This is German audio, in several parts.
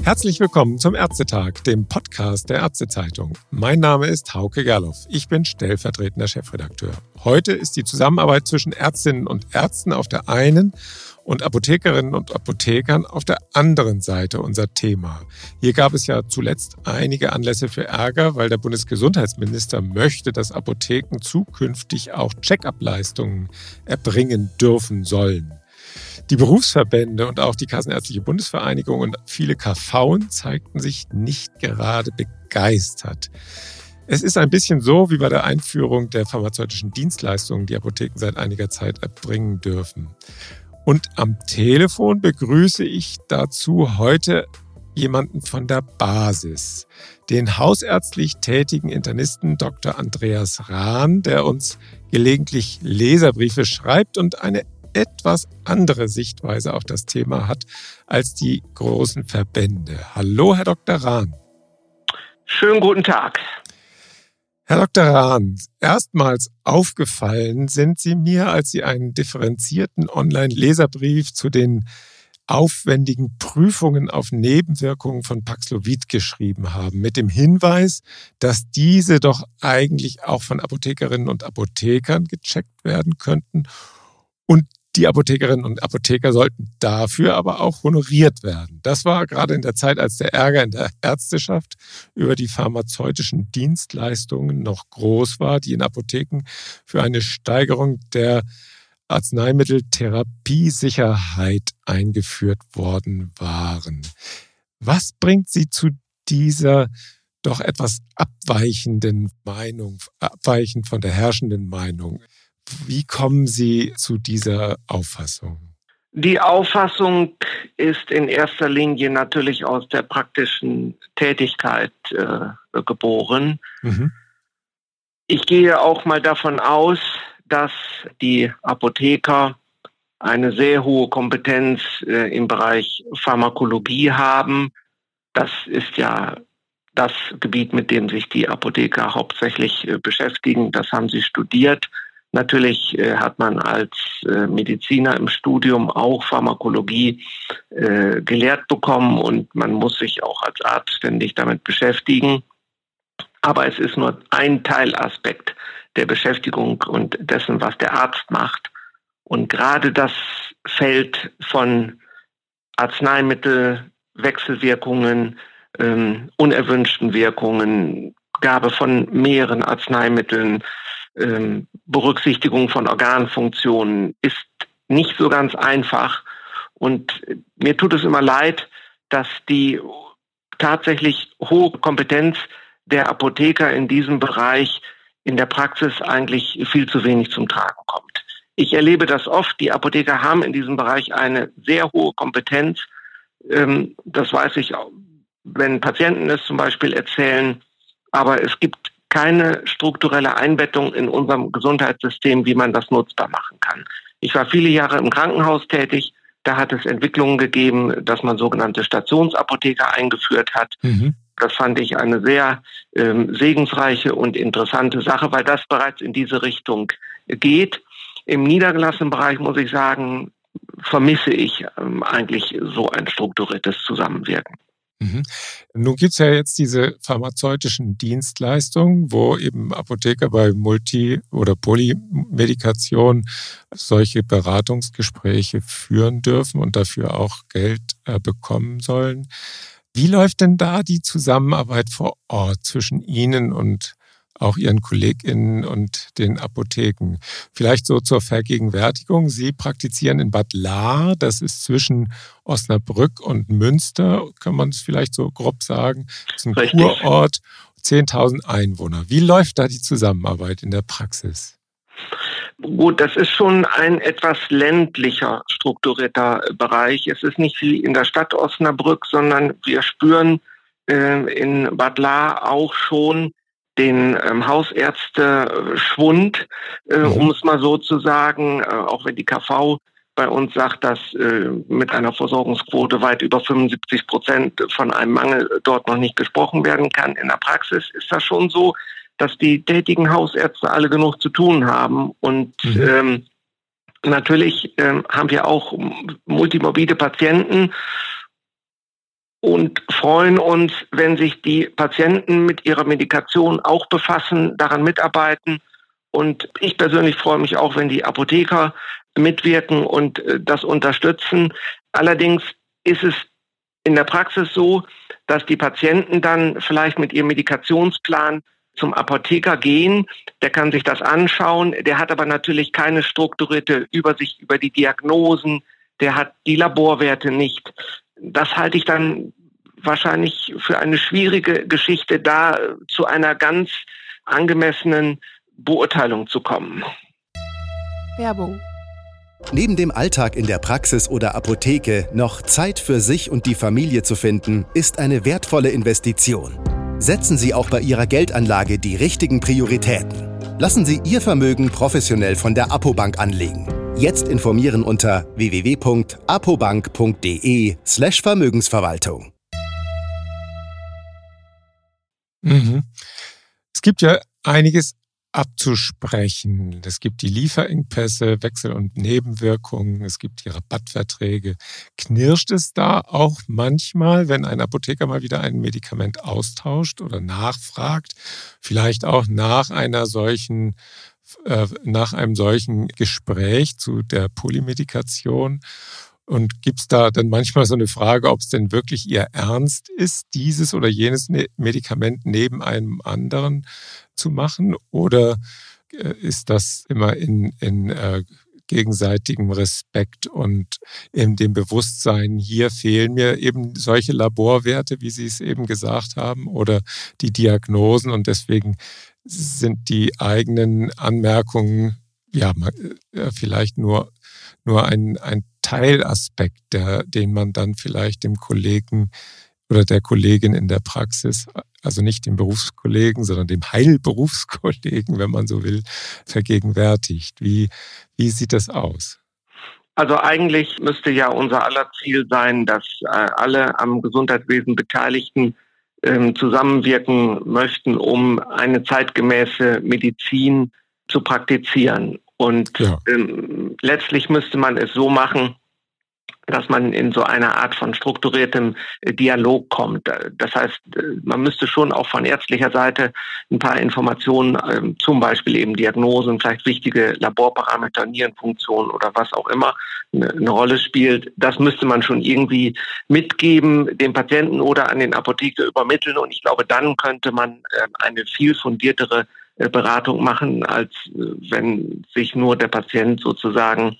Herzlich willkommen zum Ärztetag, dem Podcast der Ärztezeitung. Mein Name ist Hauke Gerloff. Ich bin stellvertretender Chefredakteur. Heute ist die Zusammenarbeit zwischen Ärztinnen und Ärzten auf der einen und Apothekerinnen und Apothekern auf der anderen Seite unser Thema. Hier gab es ja zuletzt einige Anlässe für Ärger, weil der Bundesgesundheitsminister möchte, dass Apotheken zukünftig auch Check-up-Leistungen erbringen dürfen sollen. Die Berufsverbände und auch die Kassenärztliche Bundesvereinigung und viele KVen zeigten sich nicht gerade begeistert. Es ist ein bisschen so wie bei der Einführung der pharmazeutischen Dienstleistungen, die Apotheken seit einiger Zeit erbringen dürfen. Und am Telefon begrüße ich dazu heute jemanden von der Basis, den hausärztlich tätigen Internisten Dr. Andreas Rahn, der uns gelegentlich Leserbriefe schreibt und eine etwas andere Sichtweise auf das Thema hat als die großen Verbände. Hallo, Herr Dr. Rahn. Schönen guten Tag. Herr Dr. Rahn, erstmals aufgefallen sind Sie mir, als Sie einen differenzierten Online-Leserbrief zu den aufwendigen Prüfungen auf Nebenwirkungen von Paxlovid geschrieben haben, mit dem Hinweis, dass diese doch eigentlich auch von Apothekerinnen und Apothekern gecheckt werden könnten und die Apothekerinnen und Apotheker sollten dafür aber auch honoriert werden. Das war gerade in der Zeit, als der Ärger in der Ärzteschaft über die pharmazeutischen Dienstleistungen noch groß war, die in Apotheken für eine Steigerung der Arzneimitteltherapiesicherheit eingeführt worden waren. Was bringt Sie zu dieser doch etwas abweichenden Meinung, abweichend von der herrschenden Meinung? Wie kommen Sie zu dieser Auffassung? Die Auffassung ist in erster Linie natürlich aus der praktischen Tätigkeit geboren. Ich gehe auch mal davon aus, dass die Apotheker eine sehr hohe Kompetenz im Bereich Pharmakologie haben. Das ist ja das Gebiet, mit dem sich die Apotheker hauptsächlich beschäftigen. Das haben sie studiert. Natürlich hat man als Mediziner im Studium auch Pharmakologie gelehrt bekommen und man muss sich auch als Arzt ständig damit beschäftigen. Aber es ist nur ein Teilaspekt der Beschäftigung und dessen, was der Arzt macht. Und gerade das Feld von Arzneimittelwechselwirkungen, unerwünschten Wirkungen, Gabe von mehreren Arzneimitteln, Berücksichtigung von Organfunktionen ist nicht so ganz einfach. Und mir tut es immer leid, dass die tatsächlich hohe Kompetenz der Apotheker in diesem Bereich in der Praxis eigentlich viel zu wenig zum Tragen kommt. Ich erlebe das oft. Die Apotheker haben in diesem Bereich eine sehr hohe Kompetenz. Das weiß ich auch, wenn Patienten es zum Beispiel erzählen. Aber es gibt keine strukturelle Einbettung in unserem Gesundheitssystem, wie man das nutzbar machen kann. Ich war viele Jahre im Krankenhaus tätig. Da hat es Entwicklungen gegeben, dass man sogenannte Stationsapotheker eingeführt hat. Das fand ich eine sehr segensreiche und interessante Sache, weil das bereits in diese Richtung geht. Im niedergelassenen Bereich, muss ich sagen, vermisse ich eigentlich so ein strukturiertes Zusammenwirken. Nun gibt es ja jetzt diese pharmazeutischen Dienstleistungen, wo eben Apotheker bei Multi- oder Polymedikation solche Beratungsgespräche führen dürfen und dafür auch Geld bekommen sollen. Wie läuft denn da die Zusammenarbeit vor Ort zwischen Ihnen und auch Ihren KollegInnen und den Apotheken? Vielleicht so zur Vergegenwärtigung. Sie praktizieren in Bad Lahr, das ist zwischen Osnabrück und Münster, kann man es vielleicht so grob sagen. Das ist ein Richtig. Kurort, 10.000 Einwohner. Wie läuft da die Zusammenarbeit in der Praxis? Gut, das ist schon ein etwas ländlicher strukturierter Bereich. Es ist nicht wie in der Stadt Osnabrück, sondern wir spüren in Bad Lahr auch schon den Hausärzte-Schwund, um es mal so zu sagen, auch wenn die KV bei uns sagt, dass mit einer Versorgungsquote weit über 75% von einem Mangel dort noch nicht gesprochen werden kann. In der Praxis ist das schon so, dass die tätigen Hausärzte alle genug zu tun haben. Und natürlich haben wir auch multimorbide Patienten. und freuen uns, wenn sich die Patienten mit ihrer Medikation auch befassen, daran mitarbeiten. Und ich persönlich freue mich auch, wenn die Apotheker mitwirken und das unterstützen. Allerdings ist es in der Praxis so, dass die Patienten dann vielleicht mit ihrem Medikationsplan zum Apotheker gehen. Der kann sich das anschauen. Der hat aber natürlich keine strukturierte Übersicht über die Diagnosen. Der hat die Laborwerte nicht. Das halte ich dann wahrscheinlich für eine schwierige Geschichte, da zu einer ganz angemessenen Beurteilung zu kommen. Werbung. Neben dem Alltag in der Praxis oder Apotheke noch Zeit für sich und die Familie zu finden, ist eine wertvolle Investition. Setzen Sie auch bei Ihrer Geldanlage die richtigen Prioritäten. Lassen Sie Ihr Vermögen professionell von der Apobank anlegen. Jetzt informieren unter www.apobank.de/Vermögensverwaltung. Es gibt ja einiges abzusprechen. Es gibt die Lieferengpässe, Wechsel- und Nebenwirkungen, es gibt die Rabattverträge. Knirscht es da auch manchmal, wenn ein Apotheker mal wieder ein Medikament austauscht oder nachfragt, vielleicht auch nach einem solchen Gespräch zu der Polymedikation? Und gibt es da dann manchmal so eine Frage, ob es denn wirklich Ihr Ernst ist, dieses oder jenes Medikament neben einem anderen zu machen? Oder ist das immer in gegenseitigem Respekt und in dem Bewusstsein, hier fehlen mir eben solche Laborwerte, wie Sie es eben gesagt haben, oder die Diagnosen, und deswegen sind die eigenen Anmerkungen vielleicht nur ein Teilaspekt, den man dann vielleicht dem Kollegen oder der Kollegin in der Praxis, also nicht dem Berufskollegen, sondern dem Heilberufskollegen, wenn man so will, vergegenwärtigt. Wie sieht das aus? Also eigentlich müsste ja unser aller Ziel sein, dass alle am Gesundheitswesen Beteiligten zusammenwirken möchten, um eine zeitgemäße Medizin zu praktizieren. Und letztlich müsste man es so machen, dass man in so eine Art von strukturiertem Dialog kommt. Das heißt, man müsste schon auch von ärztlicher Seite ein paar Informationen, zum Beispiel eben Diagnosen, vielleicht wichtige Laborparameter, Nierenfunktion oder was auch immer eine Rolle spielt. Das müsste man schon irgendwie mitgeben, dem Patienten oder an den Apotheker übermitteln. Und ich glaube, dann könnte man eine viel fundiertere Beratung machen, als wenn sich nur der Patient sozusagen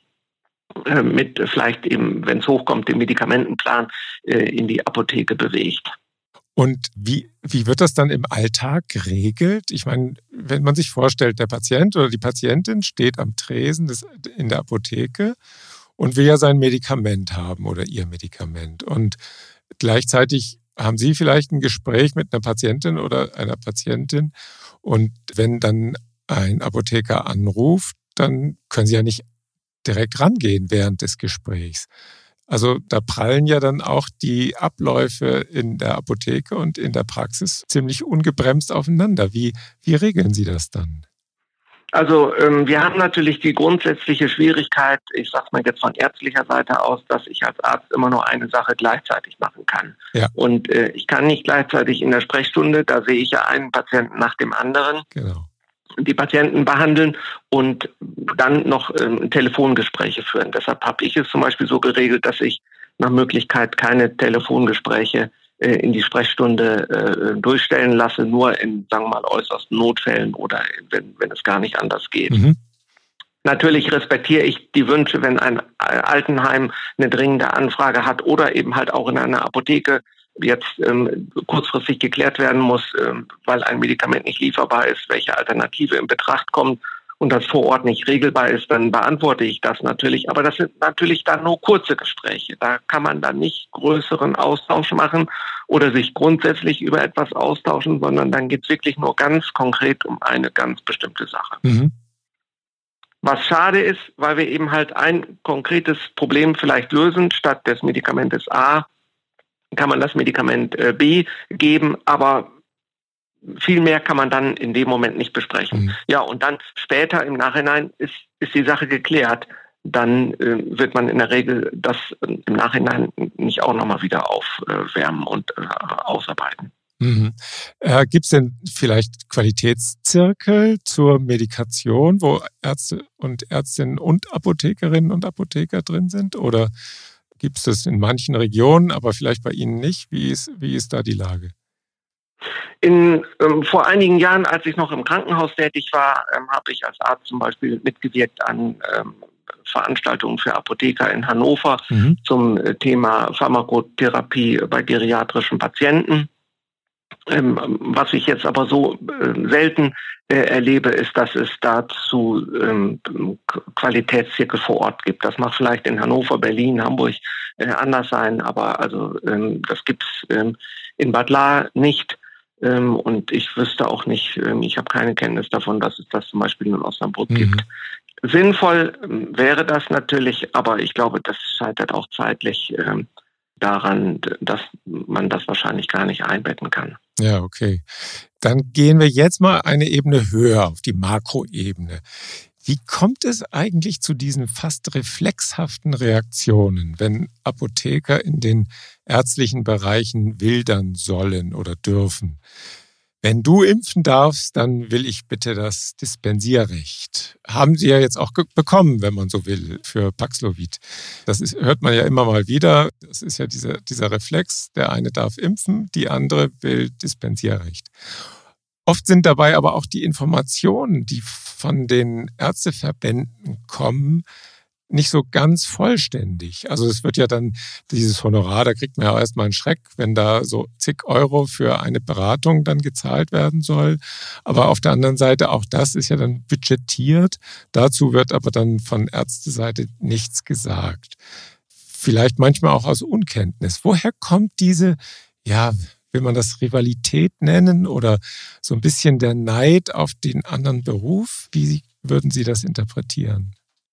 mit vielleicht eben, wenn es hochkommt, dem Medikamentenplan in die Apotheke bewegt. Und wie wird das dann im Alltag geregelt? Ich meine, wenn man sich vorstellt, der Patient oder die Patientin steht am Tresen in der Apotheke und will ja sein Medikament haben oder ihr Medikament. Und gleichzeitig haben Sie vielleicht ein Gespräch mit einer Patientin oder einer Patientin. Und wenn dann ein Apotheker anruft, dann können Sie ja nicht direkt rangehen während des Gesprächs. Also da prallen ja dann auch die Abläufe in der Apotheke und in der Praxis ziemlich ungebremst aufeinander. Wie regeln Sie das dann? Also wir haben natürlich die grundsätzliche Schwierigkeit, ich sage mal jetzt von ärztlicher Seite aus, dass ich als Arzt immer nur eine Sache gleichzeitig machen kann. Ja. Und ich kann nicht gleichzeitig in der Sprechstunde, da sehe ich ja einen Patienten nach dem anderen. Genau. Die Patienten behandeln und dann noch Telefongespräche führen. Deshalb habe ich es zum Beispiel so geregelt, dass ich nach Möglichkeit keine Telefongespräche in die Sprechstunde durchstellen lasse, nur in, sagen wir mal, äußersten Notfällen oder wenn es gar nicht anders geht. Natürlich respektiere ich die Wünsche, wenn ein Altenheim eine dringende Anfrage hat oder eben halt auch in einer Apotheke jetzt kurzfristig geklärt werden muss, weil ein Medikament nicht lieferbar ist, welche Alternative in Betracht kommt und das vor Ort nicht regelbar ist, dann beantworte ich das natürlich. Aber das sind natürlich dann nur kurze Gespräche. Da kann man dann nicht größeren Austausch machen oder sich grundsätzlich über etwas austauschen, sondern dann geht es wirklich nur ganz konkret um eine ganz bestimmte Sache. Was schade ist, weil wir eben halt ein konkretes Problem vielleicht lösen, statt des Medikamentes A kann man das Medikament B geben, aber viel mehr kann man dann in dem Moment nicht besprechen. Ja, und dann später im Nachhinein ist die Sache geklärt. dann wird man in der Regel das im Nachhinein nicht auch nochmal wieder aufwärmen und ausarbeiten. Mhm. Gibt es denn vielleicht Qualitätszirkel zur Medikation, wo Ärzte und Ärztinnen und Apothekerinnen und Apotheker drin sind? Oder gibt es das in manchen Regionen, aber vielleicht bei Ihnen nicht? Wie ist da die Lage? Vor einigen Jahren, als ich noch im Krankenhaus tätig war, habe ich als Arzt zum Beispiel mitgewirkt an Veranstaltungen für Apotheker in Hannover zum Thema Pharmakotherapie bei geriatrischen Patienten. Was ich jetzt aber so selten erlebe, ist, dass es dazu Qualitätszirkel vor Ort gibt. Das mag vielleicht in Hannover, Berlin, Hamburg anders sein, aber also das gibt's in Bad Lahr nicht. Und ich wüsste auch nicht, ich habe keine Kenntnis davon, dass es das zum Beispiel in Osnabrück gibt. Sinnvoll wäre das natürlich, aber ich glaube, das scheitert auch zeitlich daran, dass man das wahrscheinlich gar nicht einbetten kann. Ja, okay. Dann gehen wir jetzt mal eine Ebene höher, auf die Makroebene. Wie kommt es eigentlich zu diesen fast reflexhaften Reaktionen, wenn Apotheker in den ärztlichen Bereichen wildern sollen oder dürfen? Wenn du impfen darfst, dann will ich bitte das Dispensierrecht. Haben Sie ja jetzt auch bekommen, wenn man so will, für Paxlovid. Hört man ja immer mal wieder. Das ist ja dieser Reflex. Der eine darf impfen, die andere will Dispensierrecht. Oft sind dabei aber auch die Informationen, die von den Ärzteverbänden kommen, nicht so ganz vollständig. Also es wird ja dann dieses Honorar, da kriegt man ja erstmal einen Schreck, wenn da so zig Euro für eine Beratung dann gezahlt werden soll. Aber auf der anderen Seite, auch das ist ja dann budgetiert. Dazu wird aber dann von Ärzteseite nichts gesagt. Vielleicht manchmal auch aus Unkenntnis. Woher kommt diese, will man das Rivalität nennen oder so ein bisschen der Neid auf den anderen Beruf? Wie würden Sie das interpretieren?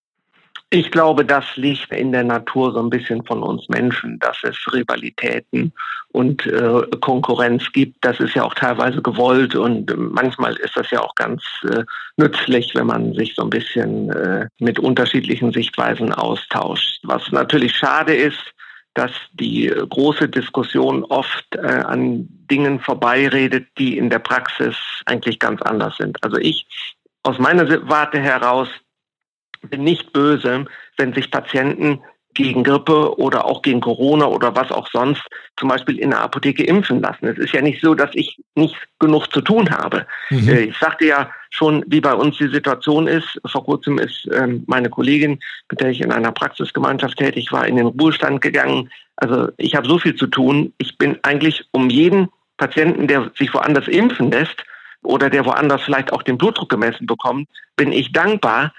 Ich glaube, das liegt in der Natur so ein bisschen von uns Menschen, dass es Rivalitäten und Konkurrenz gibt. Das ist ja auch teilweise gewollt und manchmal ist das ja auch ganz nützlich, wenn man sich so ein bisschen mit unterschiedlichen Sichtweisen austauscht. Was natürlich schade ist, dass die große Diskussion oft an Dingen vorbeiredet, die in der Praxis eigentlich ganz anders sind. Also ich aus meiner Warte heraus bin nicht böse, wenn sich Patienten gegen Grippe oder auch gegen Corona oder was auch sonst zum Beispiel in der Apotheke impfen lassen. Es ist ja nicht so, dass ich nicht genug zu tun habe. Ich sagte ja schon, wie bei uns die Situation ist. Vor kurzem ist meine Kollegin, mit der ich in einer Praxisgemeinschaft tätig war, in den Ruhestand gegangen. Also ich habe so viel zu tun. Ich bin eigentlich um jeden Patienten, der sich woanders impfen lässt oder der woanders vielleicht auch den Blutdruck gemessen bekommt, bin ich dankbar.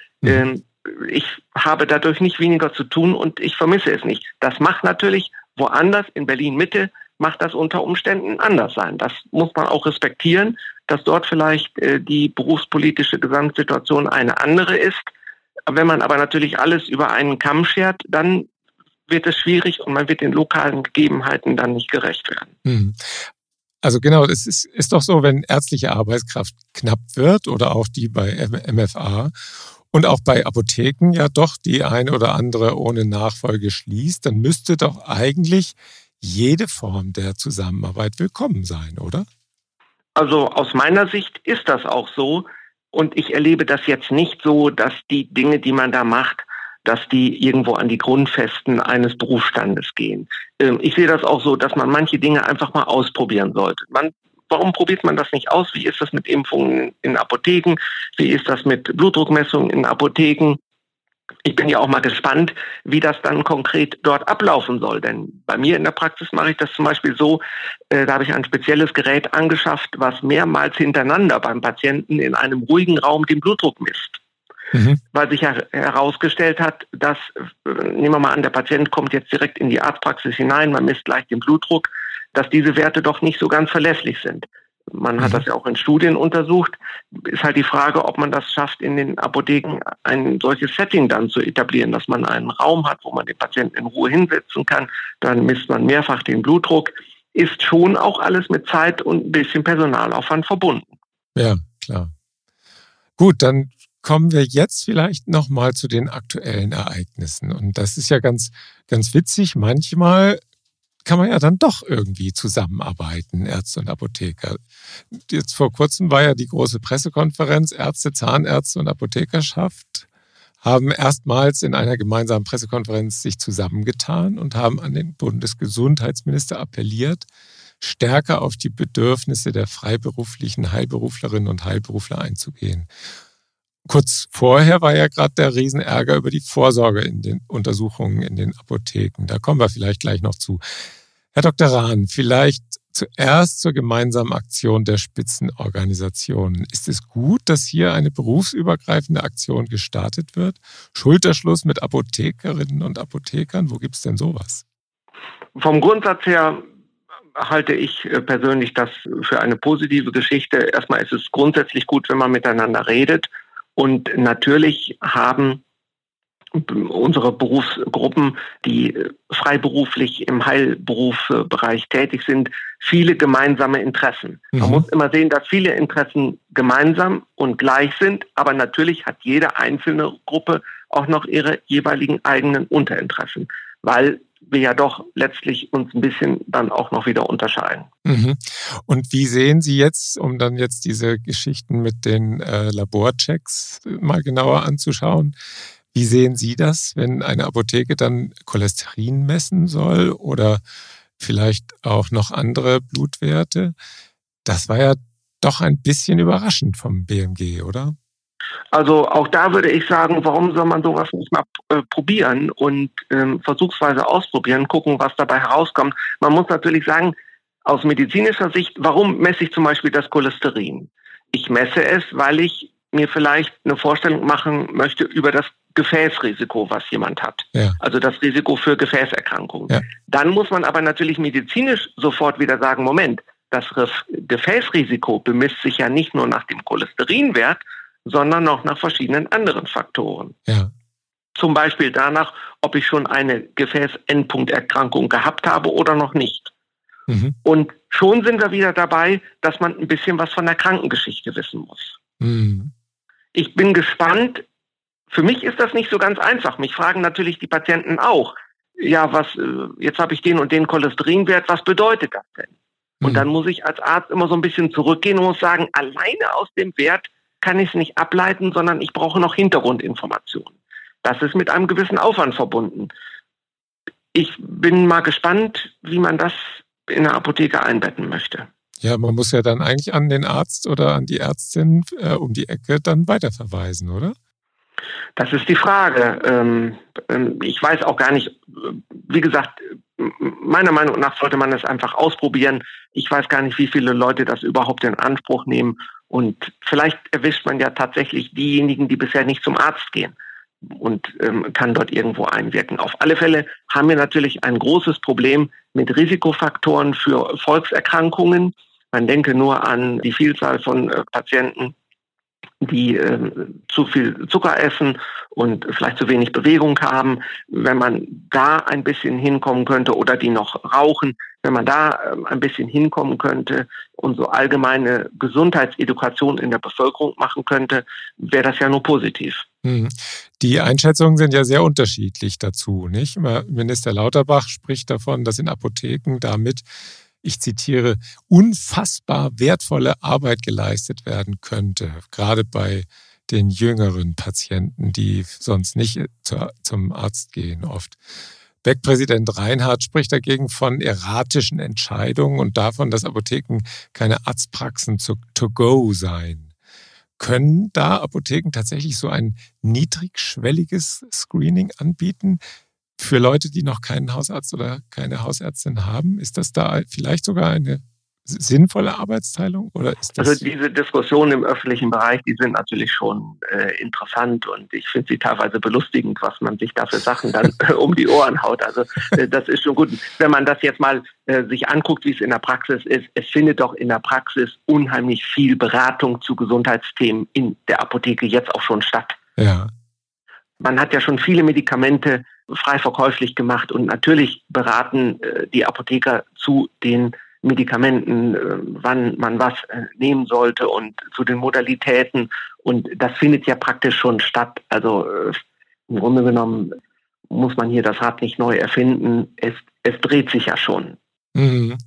Ich habe dadurch nicht weniger zu tun und ich vermisse es nicht. Das macht natürlich woanders, in Berlin-Mitte, macht das unter Umständen anders sein. Das muss man auch respektieren, dass dort vielleicht die berufspolitische Gesamtsituation eine andere ist. Wenn man aber natürlich alles über einen Kamm schert, dann wird es schwierig und man wird den lokalen Gegebenheiten dann nicht gerecht werden. Also genau, es ist doch so, wenn ärztliche Arbeitskraft knapp wird oder auch die bei MFA und auch bei Apotheken ja doch die eine oder andere ohne Nachfolge schließt, dann müsste doch eigentlich jede Form der Zusammenarbeit willkommen sein, oder? Also aus meiner Sicht ist das auch so und ich erlebe das jetzt nicht so, dass die Dinge, die man da macht, dass die irgendwo an die Grundfesten eines Berufsstandes gehen. Ich sehe das auch so, dass man manche Dinge einfach mal ausprobieren sollte. Warum probiert man das nicht aus? Wie ist das mit Impfungen in Apotheken? Wie ist das mit Blutdruckmessungen in Apotheken? Ich bin ja auch mal gespannt, wie das dann konkret dort ablaufen soll. Denn bei mir in der Praxis mache ich das zum Beispiel so, da habe ich ein spezielles Gerät angeschafft, was mehrmals hintereinander beim Patienten in einem ruhigen Raum den Blutdruck misst. Weil sich herausgestellt hat, dass, nehmen wir mal an, der Patient kommt jetzt direkt in die Arztpraxis hinein, man misst gleich den Blutdruck, dass diese Werte doch nicht so ganz verlässlich sind. Man hat das ja auch in Studien untersucht. Ist halt die Frage, ob man das schafft, in den Apotheken ein solches Setting dann zu etablieren, dass man einen Raum hat, wo man den Patienten in Ruhe hinsetzen kann. Dann misst man mehrfach den Blutdruck. Ist schon auch alles mit Zeit und ein bisschen Personalaufwand verbunden. Ja, klar. Gut, dann Kommen wir jetzt vielleicht nochmal zu den aktuellen Ereignissen. Und das ist ja ganz, ganz witzig. Manchmal kann man ja dann doch irgendwie zusammenarbeiten, Ärzte und Apotheker. Jetzt vor kurzem war ja die große Pressekonferenz. Ärzte, Zahnärzte und Apothekerschaft haben erstmals in einer gemeinsamen Pressekonferenz sich zusammengetan und haben an den Bundesgesundheitsminister appelliert, stärker auf die Bedürfnisse der freiberuflichen Heilberuflerinnen und Heilberufler einzugehen. Kurz vorher war ja gerade der Riesenärger über die Vorsorge in den Untersuchungen in den Apotheken. Da kommen wir vielleicht gleich noch zu. Herr Dr. Rahn, vielleicht zuerst zur gemeinsamen Aktion der Spitzenorganisationen. Ist es gut, dass hier eine berufsübergreifende Aktion gestartet wird? Schulterschluss mit Apothekerinnen und Apothekern? Wo gibt es denn sowas? Vom Grundsatz her halte ich persönlich das für eine positive Geschichte. Erstmal ist es grundsätzlich gut, wenn man miteinander redet. Und natürlich haben unsere Berufsgruppen, die freiberuflich im Heilberufsbereich tätig sind, viele gemeinsame Interessen. Man muss immer sehen, dass viele Interessen gemeinsam und gleich sind, aber natürlich hat jede einzelne Gruppe auch noch ihre jeweiligen eigenen Unterinteressen, weil wir ja doch letztlich uns ein bisschen dann auch noch wieder unterscheiden. Und wie sehen Sie jetzt, um dann jetzt diese Geschichten mit den Laborchecks mal genauer anzuschauen, wie sehen Sie das, wenn eine Apotheke dann Cholesterin messen soll oder vielleicht auch noch andere Blutwerte? Das war ja doch ein bisschen überraschend vom BMG, oder? Also auch da würde ich sagen, warum soll man sowas nicht mal probieren und versuchsweise ausprobieren, gucken, was dabei herauskommt. Man muss natürlich sagen, aus medizinischer Sicht, warum messe ich zum Beispiel das Cholesterin? Ich messe es, weil ich mir vielleicht eine Vorstellung machen möchte über das Gefäßrisiko, was jemand hat. Ja. Also das Risiko für Gefäßerkrankungen. Ja. Dann muss man aber natürlich medizinisch sofort wieder sagen, Moment, das Gefäßrisiko bemisst sich ja nicht nur nach dem Cholesterinwert, sondern auch nach verschiedenen anderen Faktoren. Ja. Zum Beispiel danach, ob ich schon eine Gefäßendpunkterkrankung gehabt habe oder noch nicht. Und schon sind wir wieder dabei, dass man ein bisschen was von der Krankengeschichte wissen muss. Ich bin gespannt. Für mich ist das nicht so ganz einfach. Mich fragen natürlich die Patienten auch, ja, jetzt habe ich den und den Cholesterinwert, was bedeutet das denn? Und dann muss ich als Arzt immer so ein bisschen zurückgehen und muss sagen, alleine aus dem Wert kann ich es nicht ableiten, sondern ich brauche noch Hintergrundinformationen. Das ist mit einem gewissen Aufwand verbunden. Ich bin mal gespannt, wie man das in der Apotheke einbetten möchte. Ja, man muss ja dann eigentlich an den Arzt oder an die Ärztin um die Ecke dann weiterverweisen, oder? Das ist die Frage. Ich weiß auch gar nicht, wie gesagt, meiner Meinung nach sollte man es einfach ausprobieren. Ich weiß gar nicht, wie viele Leute das überhaupt in Anspruch nehmen. Und vielleicht erwischt man ja tatsächlich diejenigen, die bisher nicht zum Arzt gehen und kann dort irgendwo einwirken. Auf alle Fälle haben wir natürlich ein großes Problem mit Risikofaktoren für Volkserkrankungen. Man denke nur an die Vielzahl von Patienten, die zu viel Zucker essen und vielleicht zu wenig Bewegung haben. Wenn man da ein bisschen hinkommen könnte oder die noch rauchen, wenn man da ein bisschen hinkommen könnte und so allgemeine Gesundheitsedukation in der Bevölkerung machen könnte, wäre das ja nur positiv. Die Einschätzungen sind ja sehr unterschiedlich dazu, nicht? Minister Lauterbach spricht davon, dass in Apotheken damit, ich zitiere, unfassbar wertvolle Arbeit geleistet werden könnte, gerade bei den jüngeren Patienten, die sonst nicht zum Arzt gehen oft. Beck-Präsident Reinhardt spricht dagegen von erratischen Entscheidungen und davon, dass Apotheken keine Arztpraxen to go seien. Können da Apotheken tatsächlich so ein niedrigschwelliges Screening anbieten für Leute, die noch keinen Hausarzt oder keine Hausärztin haben? Ist das da vielleicht sogar eine sinnvolle Arbeitsteilung? Oder ist das? Also diese Diskussionen im öffentlichen Bereich, die sind natürlich schon interessant und ich finde sie teilweise belustigend, was man sich da für Sachen dann um die Ohren haut. Also das ist schon gut. Wenn man das jetzt mal sich anguckt, wie es in der Praxis ist, es findet doch in der Praxis unheimlich viel Beratung zu Gesundheitsthemen in der Apotheke jetzt auch schon statt. Ja. Man hat ja schon viele Medikamente frei verkäuflich gemacht und natürlich beraten die Apotheker zu den Medikamenten, wann man was nehmen sollte und zu den Modalitäten. Und das findet ja praktisch schon statt. Also im Grunde genommen muss man hier das Rad nicht neu erfinden. Es dreht sich ja schon. Mhm.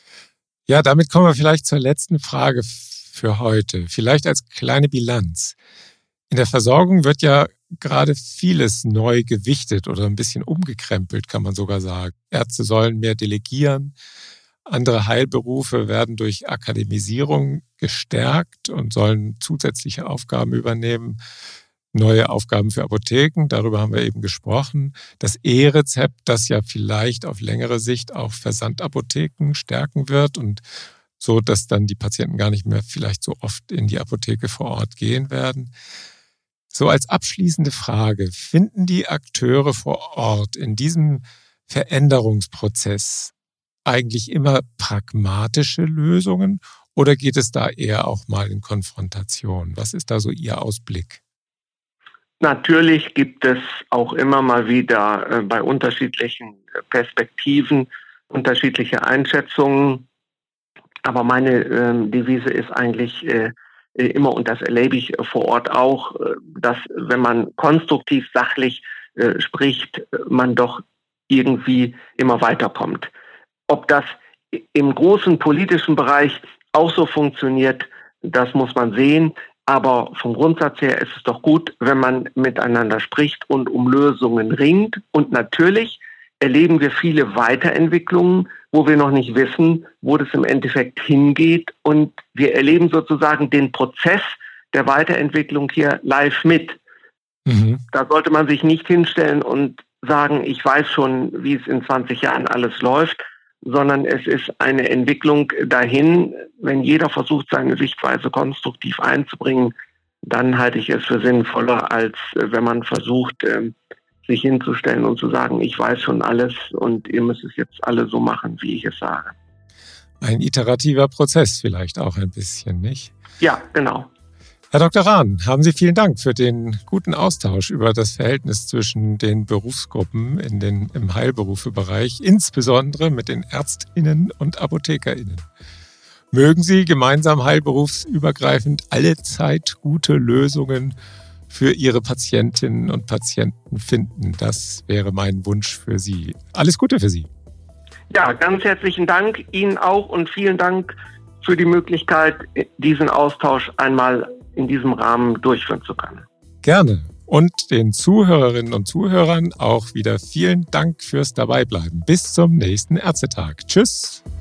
Ja, damit kommen wir vielleicht zur letzten Frage für heute. Vielleicht als kleine Bilanz. In der Versorgung wird ja gerade vieles neu gewichtet oder ein bisschen umgekrempelt, kann man sogar sagen. Ärzte sollen mehr delegieren. Andere Heilberufe werden durch Akademisierung gestärkt und sollen zusätzliche Aufgaben übernehmen. Neue Aufgaben für Apotheken, darüber haben wir eben gesprochen. Das E-Rezept, das ja vielleicht auf längere Sicht auch Versandapotheken stärken wird und so, dass dann die Patienten gar nicht mehr vielleicht so oft in die Apotheke vor Ort gehen werden. So als abschließende Frage, finden die Akteure vor Ort in diesem Veränderungsprozess eigentlich immer pragmatische Lösungen oder geht es da eher auch mal in Konfrontation? Was ist da so Ihr Ausblick? Natürlich gibt es auch immer mal wieder bei unterschiedlichen Perspektiven unterschiedliche Einschätzungen. Aber meine Devise ist eigentlich immer, und das erlebe ich vor Ort auch, dass wenn man konstruktiv, sachlich spricht, man doch irgendwie immer weiterkommt. Ob das im großen politischen Bereich auch so funktioniert, das muss man sehen. Aber vom Grundsatz her ist es doch gut, wenn man miteinander spricht und um Lösungen ringt. Und natürlich erleben wir viele Weiterentwicklungen, wo wir noch nicht wissen, wo das im Endeffekt hingeht. Und wir erleben sozusagen den Prozess der Weiterentwicklung hier live mit. Mhm. Da sollte man sich nicht hinstellen und sagen, ich weiß schon, wie es in 20 Jahren alles läuft, sondern es ist eine Entwicklung dahin. Wenn jeder versucht, seine Sichtweise konstruktiv einzubringen, dann halte ich es für sinnvoller, als wenn man versucht, sich hinzustellen und zu sagen, ich weiß schon alles und ihr müsst es jetzt alle so machen, wie ich es sage. Ein iterativer Prozess vielleicht auch ein bisschen, nicht? Ja, genau. Herr Dr. Rahn, haben Sie vielen Dank für den guten Austausch über das Verhältnis zwischen den Berufsgruppen im Heilberufebereich, insbesondere mit den ÄrztInnen und ApothekerInnen. Mögen Sie gemeinsam heilberufsübergreifend allezeit gute Lösungen für Ihre Patientinnen und Patienten finden. Das wäre mein Wunsch für Sie. Alles Gute für Sie. Ja, ganz herzlichen Dank Ihnen auch und vielen Dank für die Möglichkeit, diesen Austausch einmal in diesem Rahmen durchführen zu können. Gerne. Und den Zuhörerinnen und Zuhörern auch wieder vielen Dank fürs Dabeibleiben. Bis zum nächsten Ärztetag. Tschüss.